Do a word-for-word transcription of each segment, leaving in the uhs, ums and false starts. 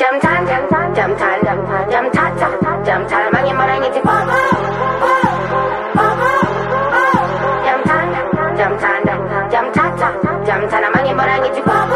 jam tan, jam tan, jam tan, jam tan, jam tan, jam tan, mangi marangi ti pop. Jam tan, jam tan, jam tan, jam tan, mangi marangi ti pop.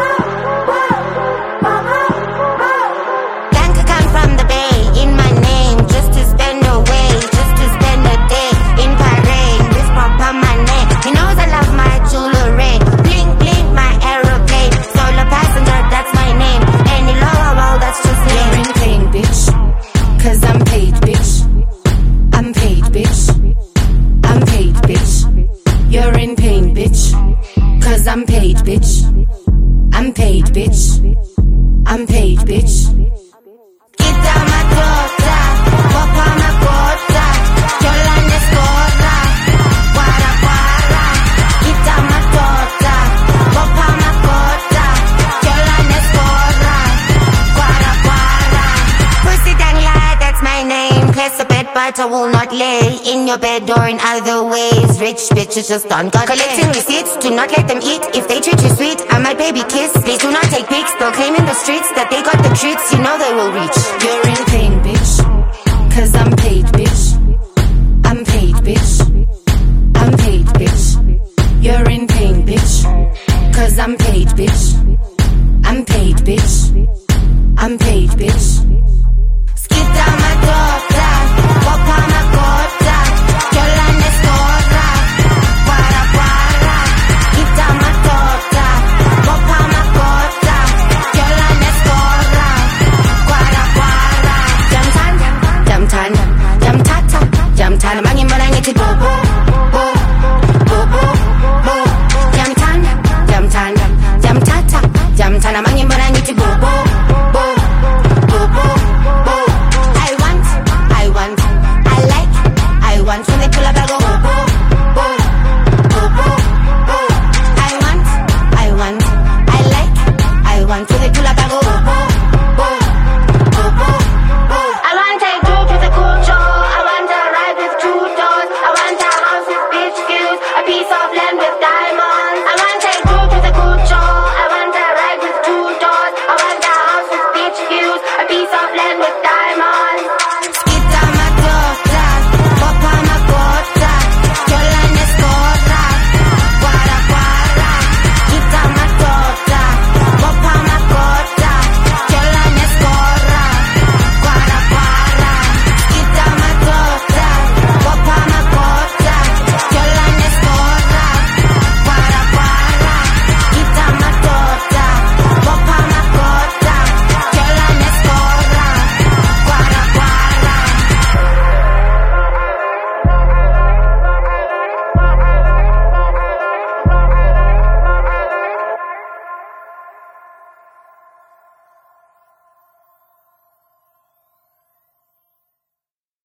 Ganka come from the bay in my name, just to spend a way, just to spend a day in parade. This pop on my name, he knows I love my jewelry. Bling bling my aeroplane, solo passenger, that's my name. Any lower, well that's just me. You're in pain, bitch, cause I'm paid, bitch. I'm paid, bitch. I'm paid, bitch. You're in pain, bitch, cause I'm paid, bitch. I'm paid, bitch. I'm paid, bitch. Kita matota, papa makota, jolan escora, guara guara. Kita matota, papa makota, jolan escora, guara guara. Pussy dangla, that's my name. Place a bet, but I will not lay in your bed or in other ways. Rich bitches just done got collecting receipts. Do not let them eat if they treat you sweet. I'm my baby kiss. Please do not take pics. They'll claim in the streets that they got the treats. You know they will reach. You're in pain, bitch, cause I'm paid, bitch. I'm paid, bitch. I'm paid, bitch. You're in pain, bitch, cause I'm paid, bitch. I'm paid, bitch. I'm paid, bitch.